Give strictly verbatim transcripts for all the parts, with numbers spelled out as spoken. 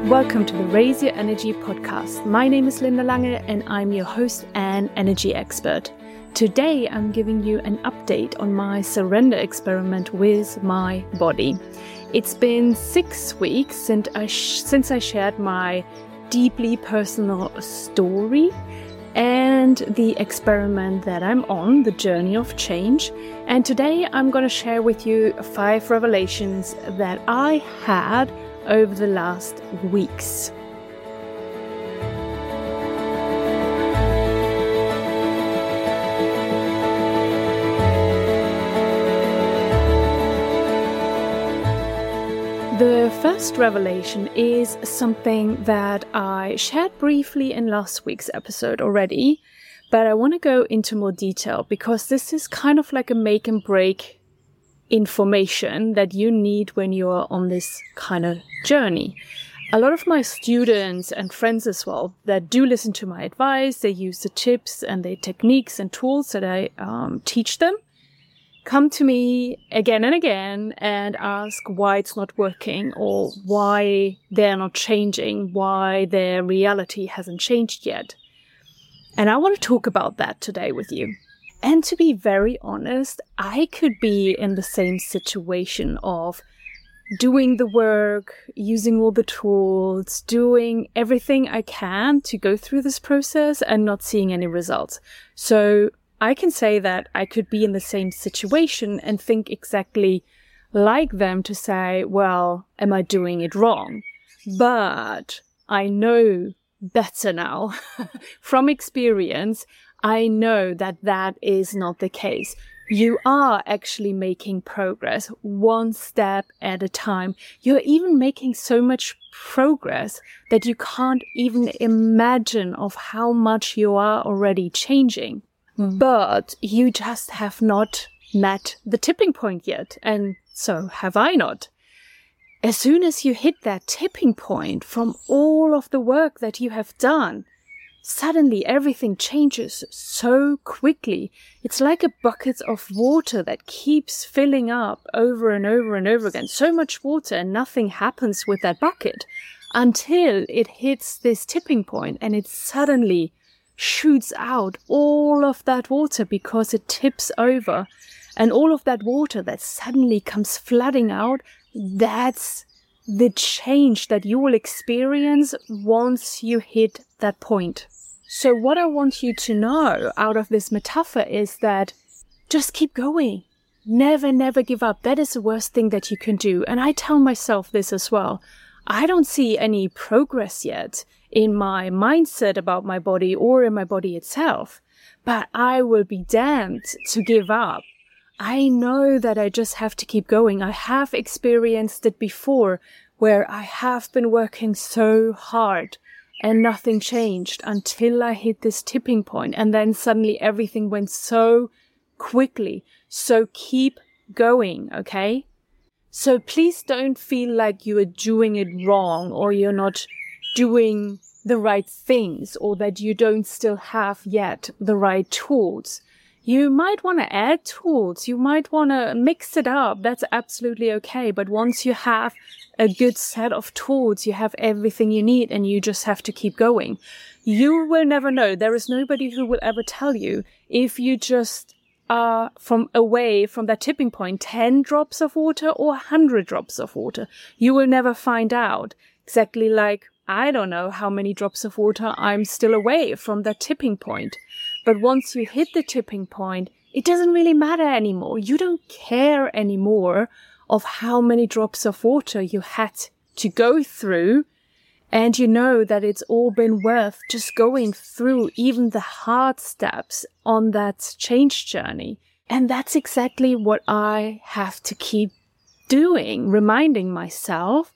Welcome to the Raise Your Energy podcast. My name is Linda Lange and I'm your host and energy expert. Today I'm giving you an update on my surrender experiment with my body. It's been six weeks since I, sh- since I shared my deeply personal story and the experiment that I'm on, the journey of change. And today I'm going to share with you five revelations that I had over the last weeks. The first revelation is something that I shared briefly in last week's episode already, but I want to go into more detail because this is kind of like a make and break information that you need when you're on this kind of journey. A lot of my students and friends as well that do listen to my advice, they use the tips and the techniques and tools that I um, teach them, come to me again and again and ask why it's not working or why they're not changing, why their reality hasn't changed yet. And I want to talk about that today with you. And to be very honest, I could be in the same situation of doing the work, using all the tools, doing everything I can to go through this process and not seeing any results. So I can say that I could be in the same situation and think exactly like them to say, well, am I doing it wrong? But I know better now from experience. I know that that is not the case. You are actually making progress one step at a time. You're even making so much progress that you can't even imagine of how much you are already changing. Mm. But you just have not met the tipping point yet. And so have I not. As soon as you hit that tipping point from all of the work that you have done, suddenly everything changes so quickly. It's like a bucket of water that keeps filling up over and over and over again. So much water and nothing happens with that bucket until it hits this tipping point and it suddenly shoots out all of that water because it tips over. And all of that water that suddenly comes flooding out, that's the change that you will experience once you hit that point. So what I want you to know out of this metaphor is that just keep going. Never, never give up. That is the worst thing that you can do. And I tell myself this as well. I don't see any progress yet in my mindset about my body or in my body itself, but I will be damned to give up. I know that I just have to keep going. I have experienced it before where I have been working so hard and nothing changed until I hit this tipping point. And then suddenly everything went so quickly. So keep going, okay? So please don't feel like you are doing it wrong or you're not doing the right things or that you don't still have yet the right tools. You might want to add tools. You might want to mix it up. That's absolutely okay. But once you have a good set of tools, you have everything you need and you just have to keep going. You will never know. There is nobody who will ever tell you if you just are from away from that tipping point, ten drops of water or one hundred drops of water. You will never find out. Exactly like, I don't know how many drops of water I'm still away from that tipping point. But once you hit the tipping point, it doesn't really matter anymore. You don't care anymore of how many drops of water you had to go through. And you know that it's all been worth just going through even the hard steps on that change journey. And that's exactly what I have to keep doing, reminding myself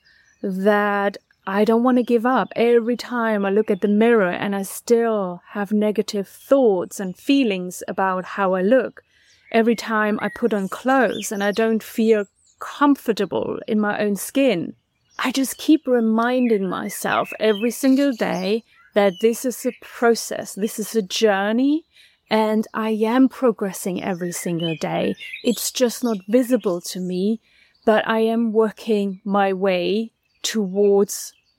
that I don't want to give up. Every time I look at the mirror and I still have negative thoughts and feelings about how I look. Every time I put on clothes and I don't feel comfortable in my own skin. I just keep reminding myself every single day that this is a process, this is a journey, and I am progressing every single day. It's just not visible to me, but I am working my way towards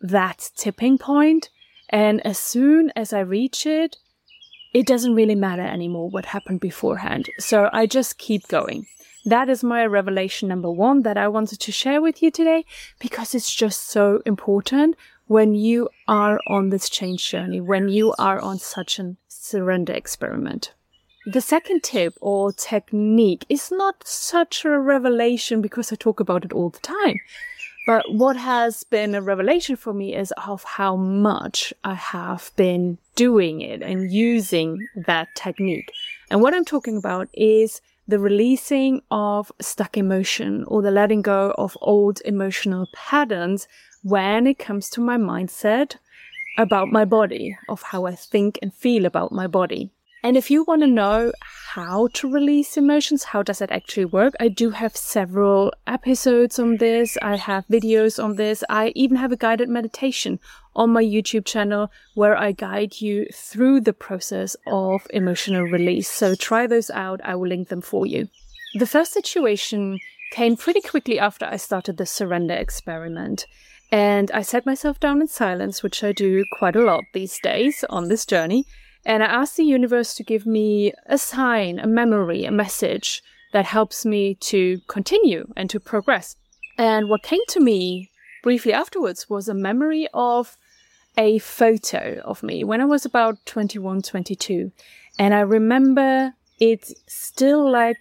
that tipping point. And as soon as I reach it, it doesn't really matter anymore what happened beforehand. So I just keep going. That is my revelation number one that I wanted to share with you today, because it's just so important when you are on this change journey, when you are on such a surrender experiment. The second tip or technique is not such a revelation because I talk about it all the time. But what has been a revelation for me is of how much I have been doing it and using that technique. And what I'm talking about is the releasing of stuck emotion, or the letting go of old emotional patterns when it comes to my mindset about my body, of how I think and feel about my body. And if you want to know how to release emotions, how does it actually work? I do have several episodes on this. I have videos on this. I even have a guided meditation on my YouTube channel where I guide you through the process of emotional release. So try those out. I will link them for you. The first situation came pretty quickly after I started the surrender experiment. And I sat myself down in silence, which I do quite a lot these days on this journey. And I asked the universe to give me a sign, a memory, a message that helps me to continue and to progress. And what came to me briefly afterwards was a memory of a photo of me when I was about twenty-one, twenty-two. And I remember it still like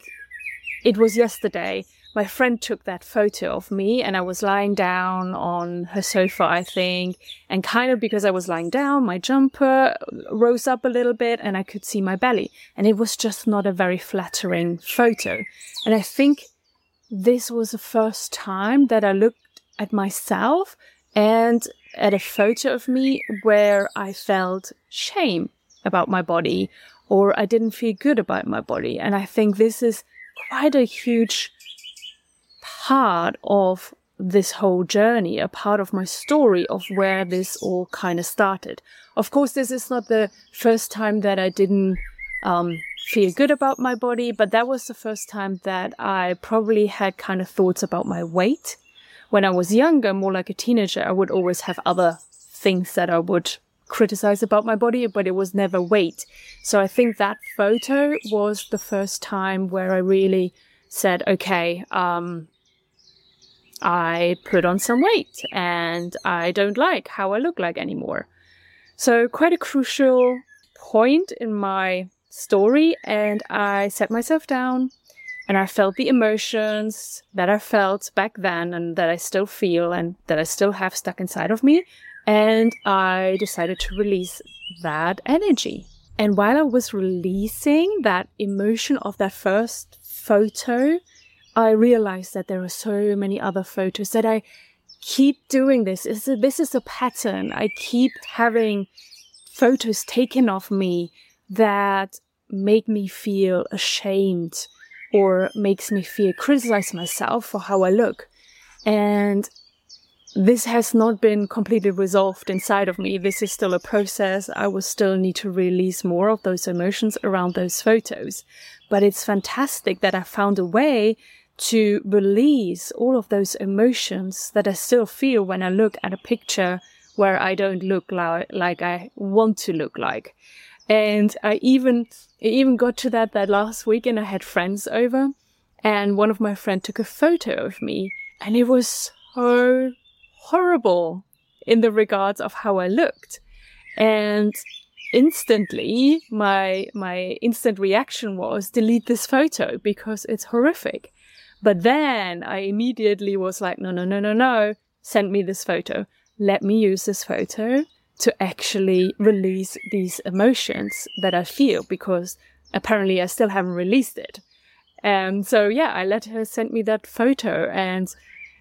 it was yesterday. My friend took that photo of me and I was lying down on her sofa, I think. And kind of because I was lying down, my jumper rose up a little bit and I could see my belly. And it was just not a very flattering photo. And I think this was the first time that I looked at myself and at a photo of me where I felt shame about my body, or I didn't feel good about my body. And I think this is quite a huge part of this whole journey, a part of my story of where this all kind of started. Of course, this is not the first time that I didn't um, feel good about my body, but that was the first time that I probably had kind of thoughts about my weight. When I was younger, more like a teenager, I would always have other things that I would criticize about my body, but it was never weight. So I think that photo was the first time where I really said, okay, um, I put on some weight and I don't like how I look like anymore. So quite a crucial point in my story. And I sat myself down and I felt the emotions that I felt back then and that I still feel and that I still have stuck inside of me. And I decided to release that energy. And while I was releasing that emotion of that first photo, I realized that there are so many other photos that I keep doing this. This is a pattern. I keep having photos taken of me that make me feel ashamed or makes me feel criticize myself for how I look. And this has not been completely resolved inside of me. This is still a process. I will still need to release more of those emotions around those photos. But it's fantastic that I found a way to release all of those emotions that I still feel when I look at a picture where I don't look like, like I want to look like. And I even, it even got to that, that last weekend I had friends over and one of my friends took a photo of me and it was so horrible in the regards of how I looked. And instantly, my, my instant reaction was delete this photo because it's horrific. But then I immediately was like, no, no, no, no, no, send me this photo. Let me use this photo to actually release these emotions that I feel, because apparently I still haven't released it. And so, yeah, I let her send me that photo and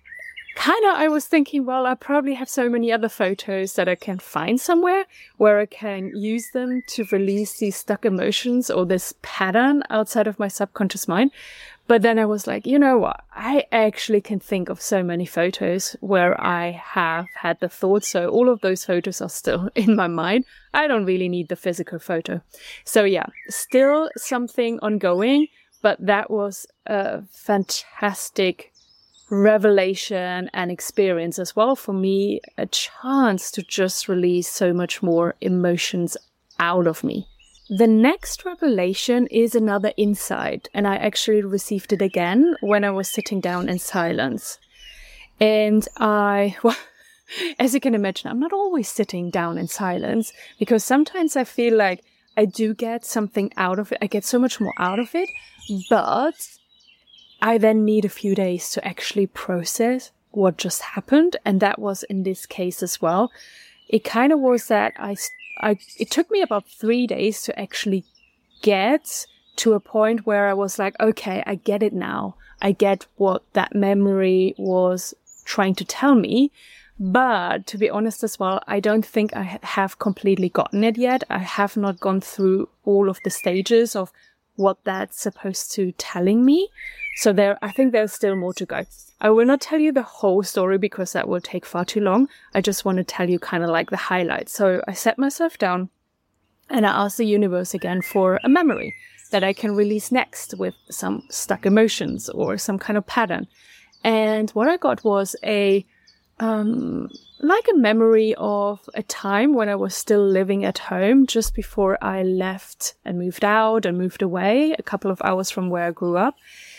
kind of I was thinking, well, I probably have so many other photos that I can find somewhere where I can use them to release these stuck emotions or this pattern outside of my subconscious mind. But then I was like, you know what? I actually can think of so many photos where I have had the thought. So all of those photos are still in my mind. I don't really need the physical photo. So yeah, still something ongoing, but that was a fantastic revelation and experience as well for me, a chance to just release so much more emotions out of me. The next revelation is another insight, and I actually received it again when I was sitting down in silence. And I, well, as you can imagine, I'm not always sitting down in silence, because sometimes I feel like I do get something out of it. I get so much more out of it, but I then need a few days to actually process what just happened. And that was in this case as well. It kind of was that I, I, it took me about three days to actually get to a point where I was like, okay, I get it now. I get what that memory was trying to tell me. But to be honest as well, I don't think I have completely gotten it yet. I have not gone through all of the stages of what that's supposed to telling me. So there, I think there's still more to go. I will not tell you the whole story because that will take far too long. I just want to tell you kind of like the highlights. So I sat myself down and I asked the universe again for a memory that I can release next with some stuck emotions or some kind of pattern. And what I got was a Um, like a memory of a time when I was still living at home just before I left and moved out and moved away a couple of hours from where I grew up.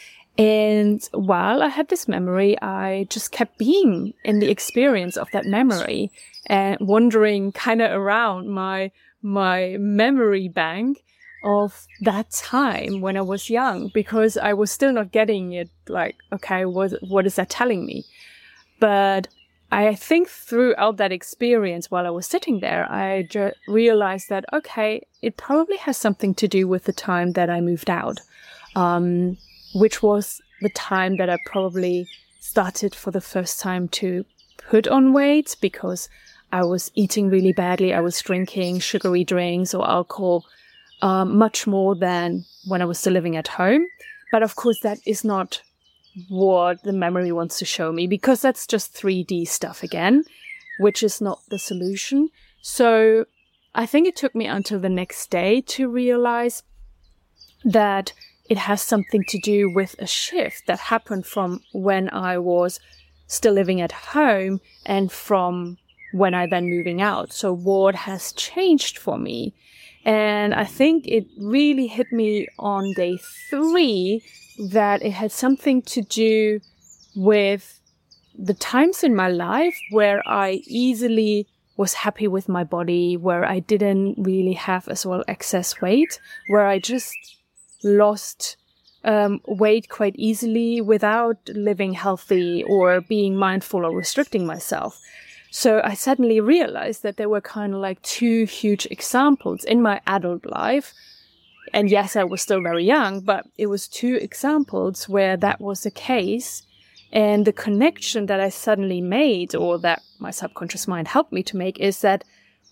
And while I had this memory, I just kept being in the experience of that memory and wandering kind of around my, my memory bank of that time when I was young, because I was still not getting it. Like, okay, what, what is that telling me? But I think throughout that experience while I was sitting there, I ju- realized that, okay, it probably has something to do with the time that I moved out, um, which was the time that I probably started for the first time to put on weight because I was eating really badly. I was drinking sugary drinks or alcohol um, much more than when I was still living at home. But of course, that is not what the memory wants to show me, because that's just three D stuff again, which is not the solution. So I think it took me until the next day to realize that it has something to do with a shift that happened from when I was still living at home and from when I then moving out. So what has changed for me? And I think it really hit me on day three that it had something to do with the times in my life where I easily was happy with my body, where I didn't really have as well excess weight, where I just lost um, weight quite easily without living healthy or being mindful or restricting myself. So I suddenly realized that there were kind of like two huge examples in my adult life. And yes, I was still very young, but it was two examples where that was the case. And the connection that I suddenly made, or that my subconscious mind helped me to make, is that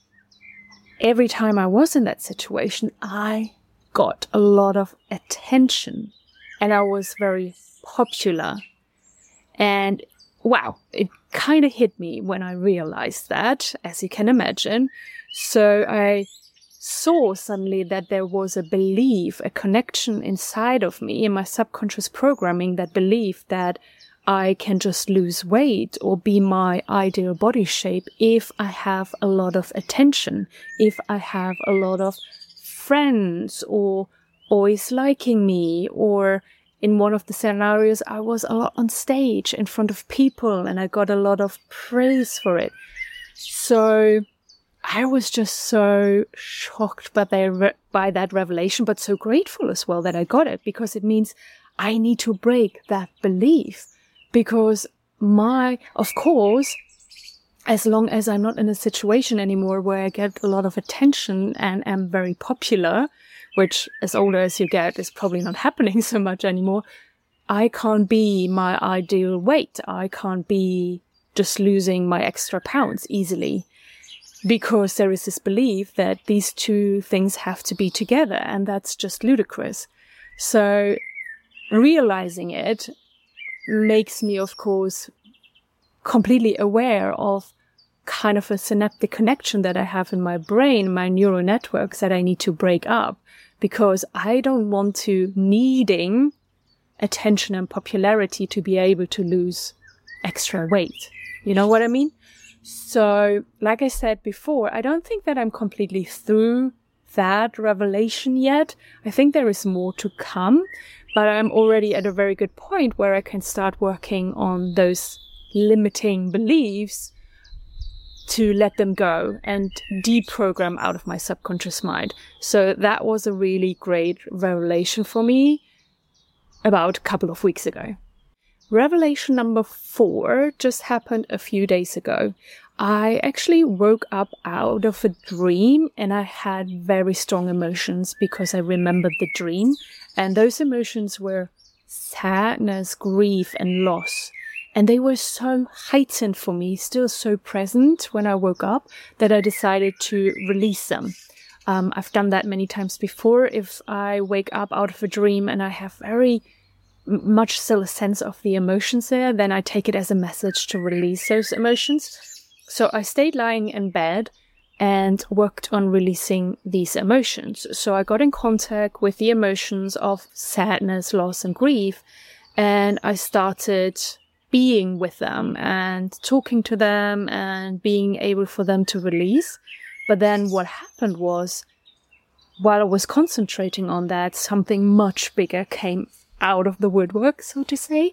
every time I was in that situation, I got a lot of attention and I was very popular. And wow, it kind of hit me when I realized that, as you can imagine. So I saw suddenly that there was a belief, a connection inside of me in my subconscious programming that believed that I can just lose weight or be my ideal body shape if I have a lot of attention, if I have a lot of friends or always liking me, or in one of the scenarios, I was a lot on stage in front of people and I got a lot of praise for it. So I was just so shocked by, the, by that revelation, but so grateful as well that I got it, because it means I need to break that belief. Because my, of course, as long as I'm not in a situation anymore where I get a lot of attention and am very popular, which as older as you get is probably not happening so much anymore, I can't be my ideal weight. I can't be just losing my extra pounds easily, because there is this belief that these two things have to be together, and that's just ludicrous. So realizing it makes me, of course, completely aware of kind of a synaptic connection that I have in my brain, my neural networks that I need to break up, because I don't want to needing attention and popularity to be able to lose extra weight. You know what I mean? So, like I said before, I don't think that I'm completely through that revelation yet. I think there is more to come, but I'm already at a very good point where I can start working on those limiting beliefs to let them go and deprogram out of my subconscious mind. So that was a really great revelation for me about a couple of weeks ago. Revelation number four just happened a few days ago. I actually woke up out of a dream and I had very strong emotions because I remembered the dream. And those emotions were sadness, grief, and loss. And they were so heightened for me, still so present when I woke up, that I decided to release them. Um, I've done that many times before. If I wake up out of a dream and I have very much still a sense of the emotions there, then I take it as a message to release those emotions. So I stayed lying in bed and worked on releasing these emotions. So I got in contact with the emotions of sadness, loss, and grief, and I started being with them and talking to them and being able for them to release. But then what happened was, while I was concentrating on that, something much bigger came out of the woodwork, so to say.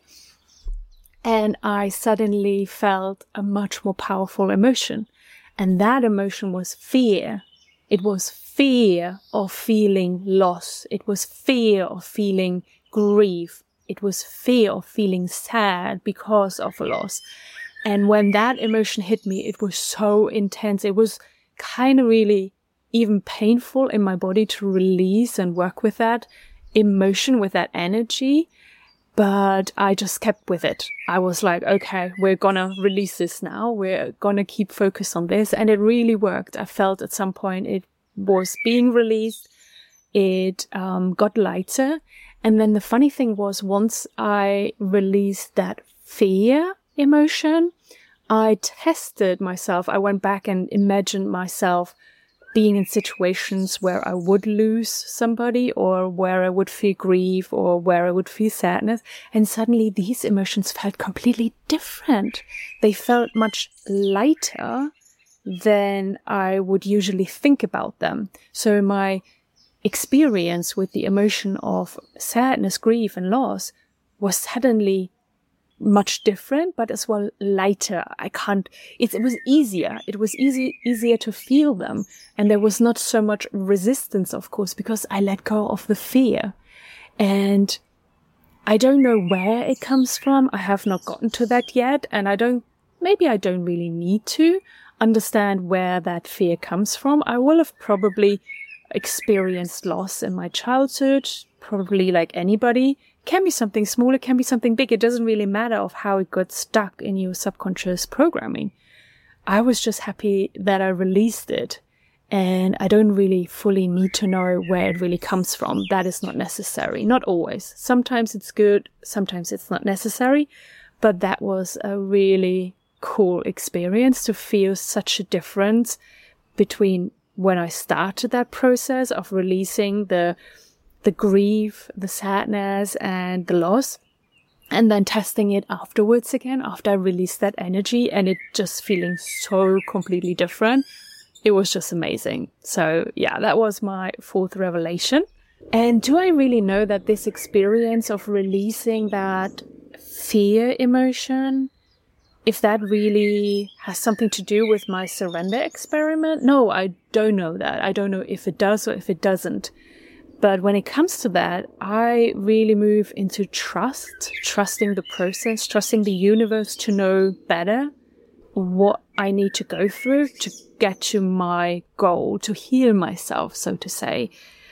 And I suddenly felt a much more powerful emotion. And that emotion was fear. It was fear of feeling loss. It was fear of feeling grief. It was fear of feeling sad because of a loss. And when that emotion hit me, it was so intense. It was kind of really even painful in my body to release and work with that emotion, with that energy. But I just kept with it. I was like, okay, we're gonna release this now. We're gonna keep focused on this. And it really worked. I felt at some point it was being released. It um, got lighter. And then the funny thing was, once I released that fear emotion, I tested myself. I went back and imagined myself being in situations where I would lose somebody, or where I would feel grief, or where I would feel sadness. And suddenly these emotions felt completely different. They felt much lighter than I would usually think about them. So my experience with the emotion of sadness, grief, and loss was suddenly much different, but as well lighter. I can't, it, it was easier. It was easy, easier to feel them. And there was not so much resistance, of course, because I let go of the fear. And I don't know where it comes from. I have not gotten to that yet. And I don't, maybe I don't really need to understand where that fear comes from. I will have probably experienced loss in my childhood, probably like anybody. It can be something small, it can be something big. It doesn't really matter of how it got stuck in your subconscious programming. I was just happy that I released it, and I don't really fully need to know where it really comes from. That is not necessary. Not always. Sometimes it's good, sometimes it's not necessary, but that was a really cool experience to feel such a difference between when I started that process of releasing the the grief, the sadness, and the loss, and then testing it afterwards again, after I released that energy, and it just feeling so completely different. It was just amazing. So yeah, that was my fourth revelation. And do I really know that this experience of releasing that fear emotion, if that really has something to do with my surrender experiment? No, I don't know that. I don't know if it does or if it doesn't. But when it comes to that, I really move into trust, trusting the process, trusting the universe to know better what I need to go through to get to my goal, to heal myself, so to say.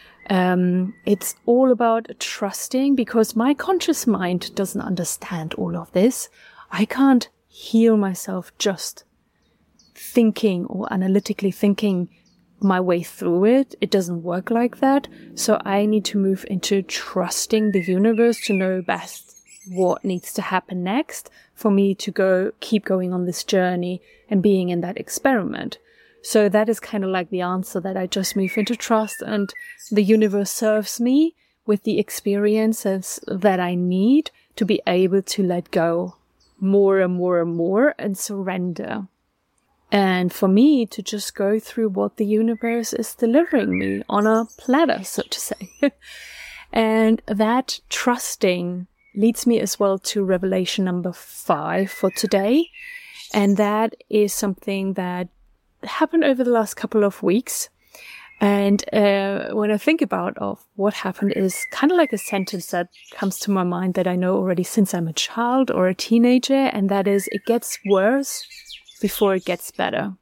Um, it's all about trusting, because my conscious mind doesn't understand all of this. I can't heal myself just thinking or analytically thinking my way through it. It doesn't work like that. So I need to move into trusting the universe to know best what needs to happen next for me to go, keep going on this journey and being in that experiment. So that is kind of like the answer, that I just move into trust and the universe serves me with the experiences that I need to be able to let go more and more and more and surrender. And for me to just go through what the universe is delivering me on a platter, so to say. And that trusting leads me as well to revelation number five for today. And that is something that happened over the last couple of weeks. And uh, when I think about of what happened is kind of like a sentence that comes to my mind that I know already since I'm a child or a teenager. And that is, it gets worse before it gets better.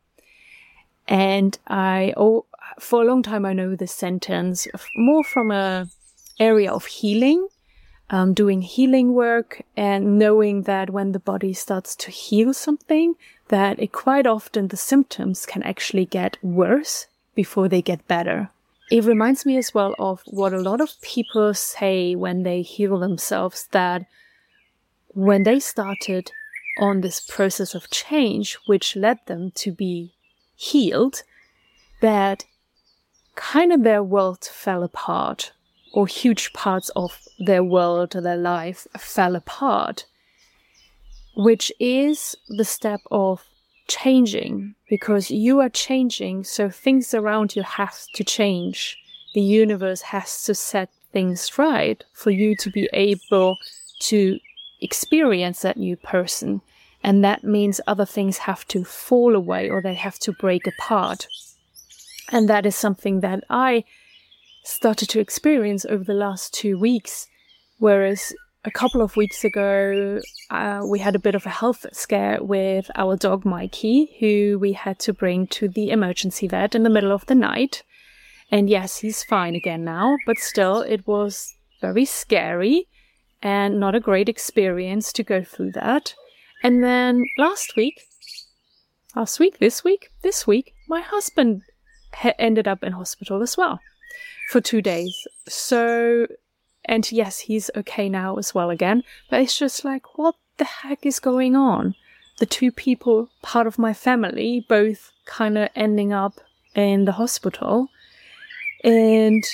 And I, oh, for a long time, I know this sentence more from a area of healing, um, doing healing work and knowing that when the body starts to heal something, that it quite often the symptoms can actually get worse before they get better. It reminds me as well of what a lot of people say when they heal themselves, that when they started on this process of change, which led them to be healed, that kind of their world fell apart, or huge parts of their world or their life fell apart, which is the step of changing, because you are changing, so things around you have to change. The universe has to set things right for you to be able to experience that new person. And that means other things have to fall away or they have to break apart. And that is something that I started to experience over the last two weeks. Whereas a couple of weeks ago, uh, we had a bit of a health scare with our dog Mikey, who we had to bring to the emergency vet in the middle of the night. And yes, he's fine again now, but still it was very scary and not a great experience to go through that. And then last week, last week, this week, this week, my husband ha- ended up in hospital as well for two days. So, and yes, he's okay now as well again, but it's just like, what the heck is going on? The two people, part of my family, both kind of ending up in the hospital. And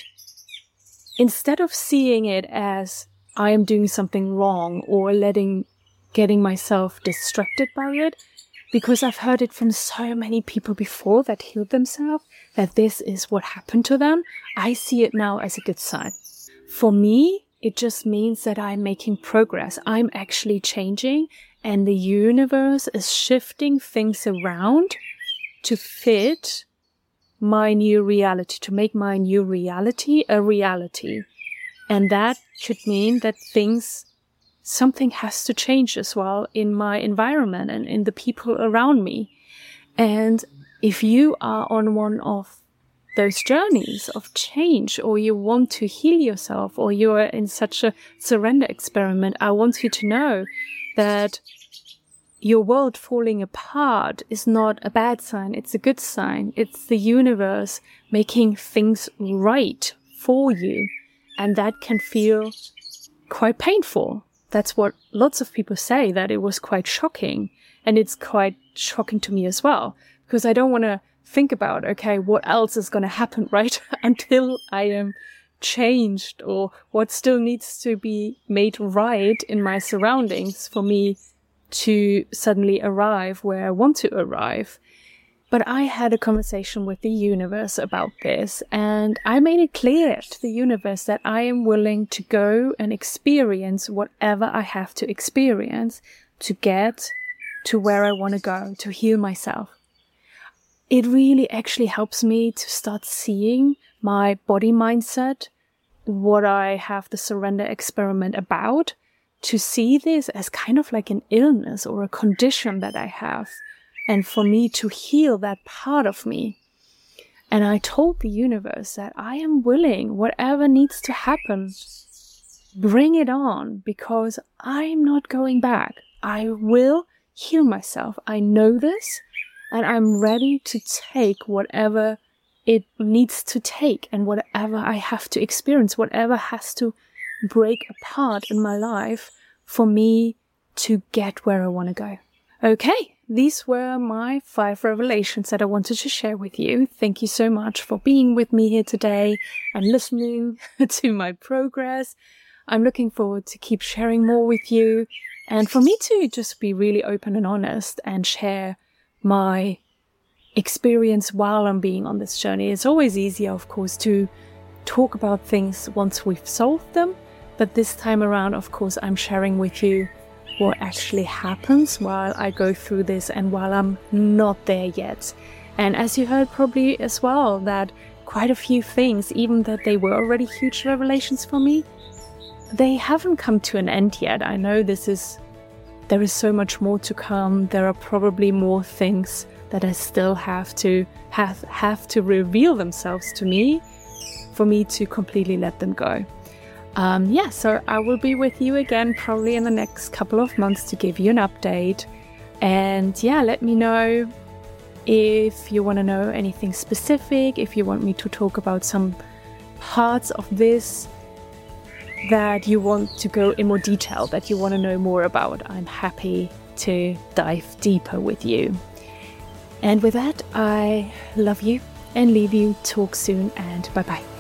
instead of seeing it as I am doing something wrong or letting, getting myself distracted by it, because I've heard it from so many people before that healed themselves, that this is what happened to them, I see it now as a good sign. For me, it just means that I'm making progress. I'm actually changing, and the universe is shifting things around to fit my new reality, to make my new reality a reality. And that should mean that things, something has to change as well in my environment and in the people around me. And if you are on one of those journeys of change, or you want to heal yourself, or you are in such a surrender experiment, I want you to know that your world falling apart is not a bad sign. It's a good sign. It's the universe making things right for you. And that can feel quite painful. That's what lots of people say, that it was quite shocking. And it's quite shocking to me as well, because I don't want to think about, okay, what else is going to happen, right? Until I am changed, or what still needs to be made right in my surroundings for me to suddenly arrive where I want to arrive. But I had a conversation with the universe about this, and I made it clear to the universe that I am willing to go and experience whatever I have to experience to get to where I want to go, to heal myself. It really actually helps me to start seeing my body mindset, what I have the surrender experiment about, to see this as kind of like an illness or a condition that I have, and for me to heal that part of me. And I told the universe that I am willing, whatever needs to happen, bring it on, because I'm not going back. I will heal myself. I know this, and I'm ready to take whatever it needs to take, and whatever I have to experience, whatever has to break apart in my life for me to get where I want to go. Okay, these were my five revelations that I wanted to share with you. Thank you so much for being with me here today and listening to my progress. I'm looking forward to keep sharing more with you and for me to just be really open and honest and share my experience while I'm being on this journey. It's always easier, of course, to talk about things once we've solved them. But this time around, of course, I'm sharing with you what actually happens while I go through this and while I'm not there yet. And as you heard probably as well, that quite a few things, even that they were already huge revelations for me, they haven't come to an end yet. I know this is, there is so much more to come. There are probably more things that I still have to have, have to reveal themselves to me for me to completely let them go. Um, yeah, so I will be with you again probably in the next couple of months to give you an update. And yeah, let me know if you want to know anything specific, if you want me to talk about some parts of this that you want to go in more detail, that you want to know more about. I'm happy to dive deeper with you. And with that, I love you and leave you. Talk soon and bye-bye.